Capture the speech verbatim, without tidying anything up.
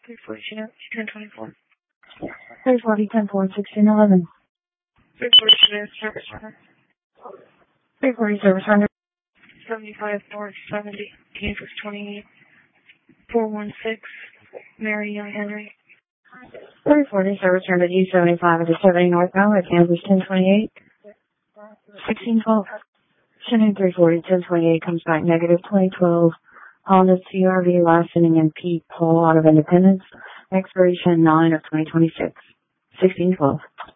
three forty-two, ten twenty-four. three forty, ten four, sixteen eleven. three forty-two, service runner. three forty, service runner. seventy-five North seventy, Kansas twenty-eight, four one six, Mary Young Henry. three forty, service runner D seventy-five to seventy northbound at Kansas ten twenty-eight, sixteen twelve. Chinook three forty, ten twenty-eight comes back negative twenty twelve. Honda C R V last inning and Pete Paul out of Independence. Expiration nine of twenty twenty-six, sixteen twelve.